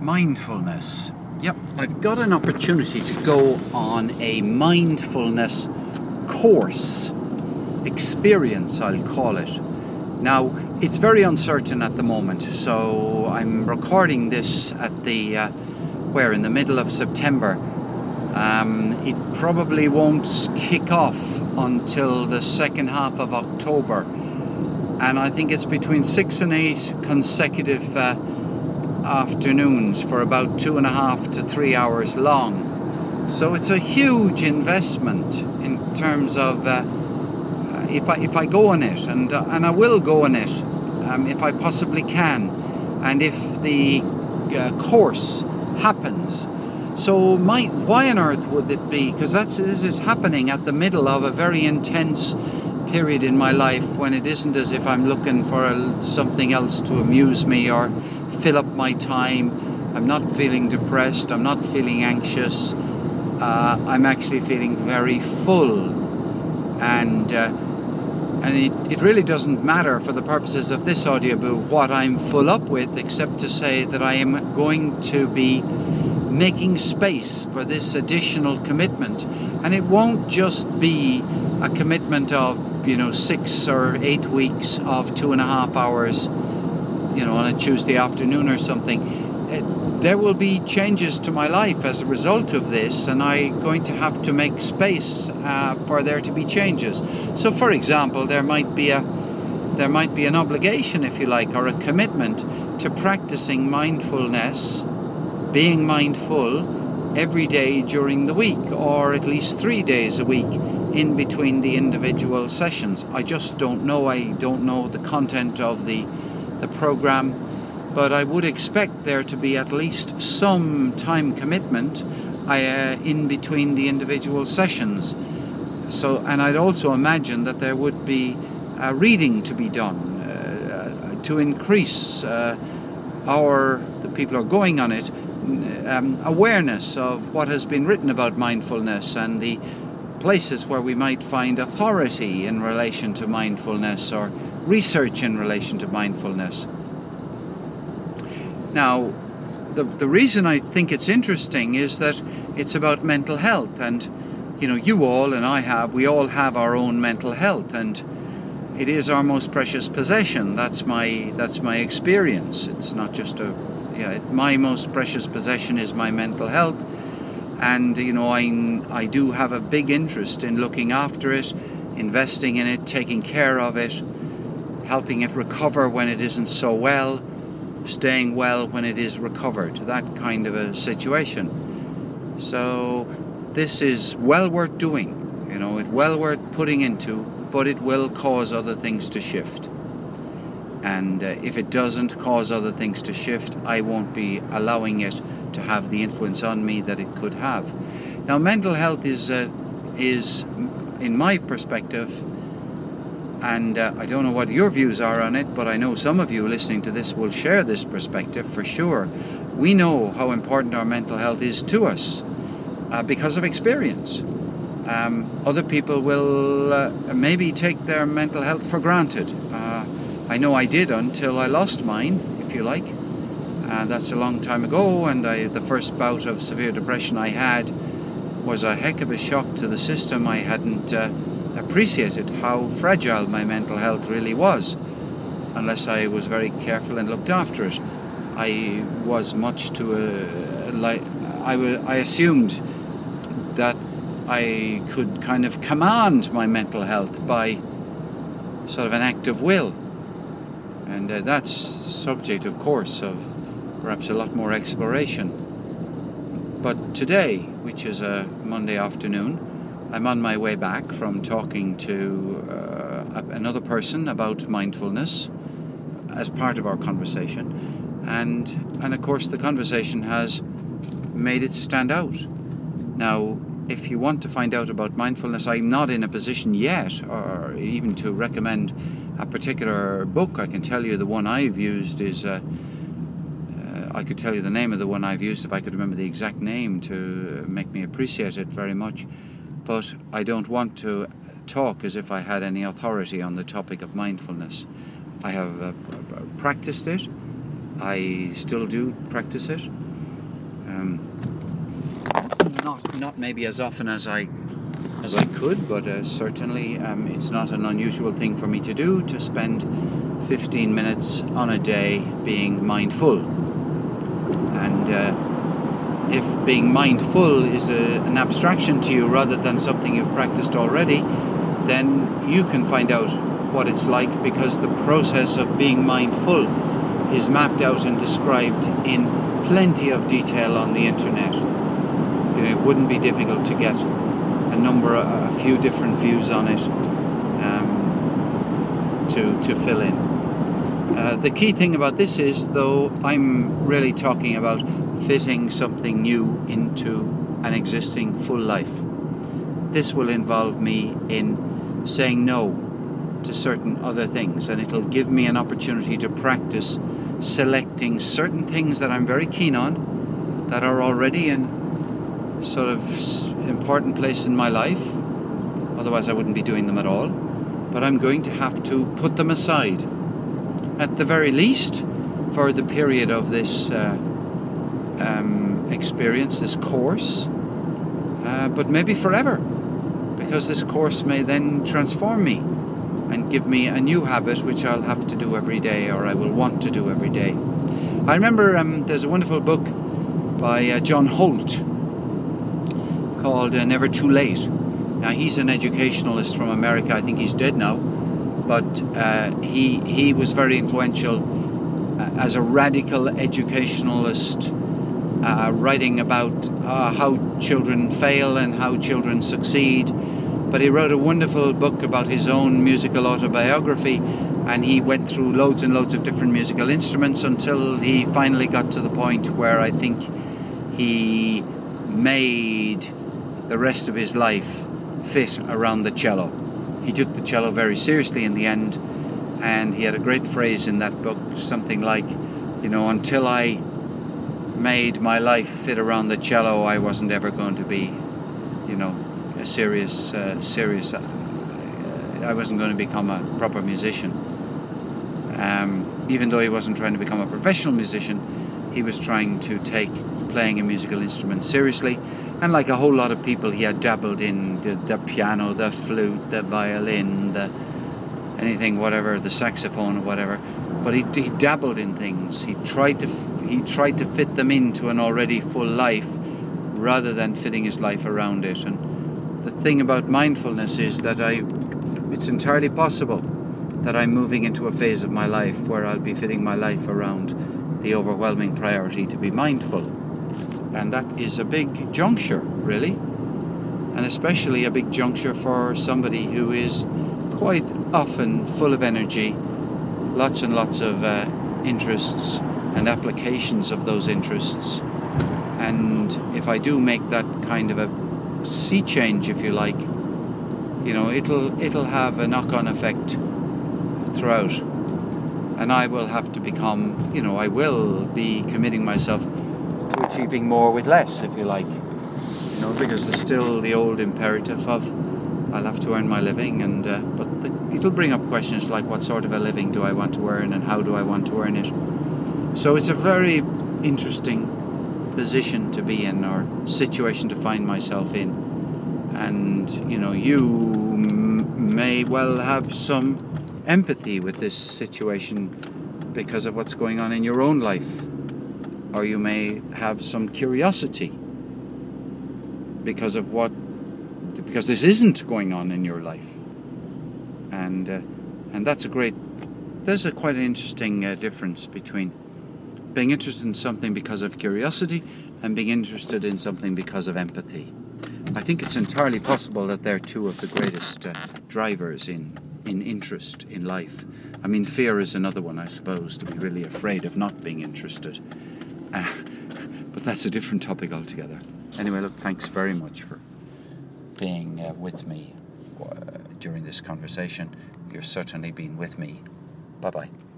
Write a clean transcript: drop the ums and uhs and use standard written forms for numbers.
Mindfulness. Yep, I've got an opportunity to go on a mindfulness course, experience I'll call it. Now, it's very uncertain at the moment, so I'm recording this at in the middle of September. It probably won't kick off until the second half of October, and I think it's between 6 and 8 consecutive afternoons for about 2.5 to 3 hours long. So it's a huge investment in terms of if I go on it, and I will go on it if I possibly can, and if the course happens. So why on earth would it be? Because this is happening at the middle of a very intense period in my life, when it isn't as if I'm looking for something else to amuse me or fill up my time. I'm not feeling depressed, I'm not feeling anxious, I'm actually feeling very full, and it really doesn't matter for the purposes of this audiobook what I'm full up with, except to say that I am going to be making space for this additional commitment. And it won't just be a commitment of 6 or 8 weeks of 2.5 hours on a Tuesday afternoon or something. There will be changes to my life as a result of this, and I'm going to have to make space for there to be changes. So, for example, there might be an obligation, if you like, or a commitment to practicing mindfulness, being mindful every day during the week, or at least 3 days a week in between the individual sessions. I just don't know. I don't know the content of the program, but I would expect there to be at least some time commitment in between the individual sessions. So, and I'd also imagine that there would be reading to be done to increase the people who are going on it awareness of what has been written about mindfulness and the places where we might find authority in relation to mindfulness or research in relation to mindfulness. Now, the reason I think it's interesting is that it's about mental health, and you all and we all have our own mental health, and it is our most precious possession. That's my experience. It's not just my most precious possession is my mental health, and I do have a big interest in looking after it, investing in it, taking care of it, helping it recover when it isn't so well, staying well when it is recovered, that kind of a situation. So this is well worth doing, it's well worth putting into, but it will cause other things to shift. And if it doesn't cause other things to shift, I won't be allowing it to have the influence on me that it could have. Now, mental health is in my perspective, and I don't know what your views are on it, but I know some of you listening to this will share this perspective for sure. We know how important our mental health is to us because of experience. Other people will maybe take their mental health for granted. I know I did until I lost mine, if you like. That's a long time ago, and the first bout of severe depression I had was a heck of a shock to the system. I hadn't appreciated how fragile my mental health really was, unless I was very careful and looked after it. I was much too I assumed that I could kind of command my mental health by sort of an act of will, and that's subject, of course, of perhaps a lot more exploration. But today, which is a Monday afternoon, I'm on my way back from talking to another person about mindfulness as part of our conversation, and of course the conversation has made it stand out. Now, if you want to find out about mindfulness, I'm not in a position yet, or even to recommend a particular book. I can tell you the one I've used is I could tell you the name of the one I've used if I could remember the exact name to make me appreciate it very much. But I don't want to talk as if I had any authority on the topic of mindfulness. I have practiced it. I still do practice it. Not maybe as often as I could, but certainly it's not an unusual thing for me to do, to spend 15 minutes on a day being mindful. And if being mindful is an abstraction to you rather than something you've practiced already, then you can find out what it's like, because the process of being mindful is mapped out and described in plenty of detail on the internet. You know, it wouldn't be difficult to get a few different views on it to fill in. The key thing about this is, though, I'm really talking about fitting something new into an existing full life. This will involve me in saying no to certain other things, and it'll give me an opportunity to practice selecting certain things that I'm very keen on, that are already in sort of important place in my life. Otherwise I wouldn't be doing them at all. But I'm going to have to put them aside, at the very least for the period of this experience, this course, but maybe forever, because this course may then transform me and give me a new habit which I'll have to do every day, or I will want to do every day. I remember there's a wonderful book by John Holt called Never Too Late. Now, he's an educationalist from America. I think he's dead now, but he was very influential as a radical educationalist, writing about how children fail and how children succeed. But he wrote a wonderful book about his own musical autobiography, and he went through loads and loads of different musical instruments until he finally got to the point where I think he made the rest of his life fit around the cello. He took the cello very seriously in the end, and he had a great phrase in that book, something like, you know, until I made my life fit around the cello, I wasn't ever going to be, you know, a serious I wasn't going to become a proper musician. Even though he wasn't trying to become a professional musician, he was trying to take playing a musical instrument seriously. And like a whole lot of people, he had dabbled in the piano, the flute, the violin, the anything, whatever, the saxophone or whatever. But he dabbled in things. He tried to fit them into an already full life rather than fitting his life around it. And the thing about mindfulness is that it's entirely possible that I'm moving into a phase of my life where I'll be fitting my life around the overwhelming priority to be mindful. And that is a big juncture, really. And especially a big juncture for somebody who is quite often full of energy, lots and lots of interests and applications of those interests. And if I do make that kind of a sea change, if you like, you know, it'll have a knock-on effect throughout. And I will have to become, you know, I will be committing myself to achieving more with less, if you like. You know, because there's still the old imperative of I'll have to earn my living, and but it'll bring up questions like what sort of a living do I want to earn and how do I want to earn it. So it's a very interesting position to be in, or situation to find myself in. And, you know, you may well have some empathy with this situation because of what's going on in your own life. Or you may have some curiosity because this isn't going on in your life. And there's quite an interesting difference between being interested in something because of curiosity and being interested in something because of empathy. I think it's entirely possible that they're two of the greatest drivers in interest in life. I mean, fear is another one, I suppose, to be really afraid of not being interested. But that's a different topic altogether. Anyway, look, thanks very much for being with me during this conversation. You've certainly been with me. Bye-bye.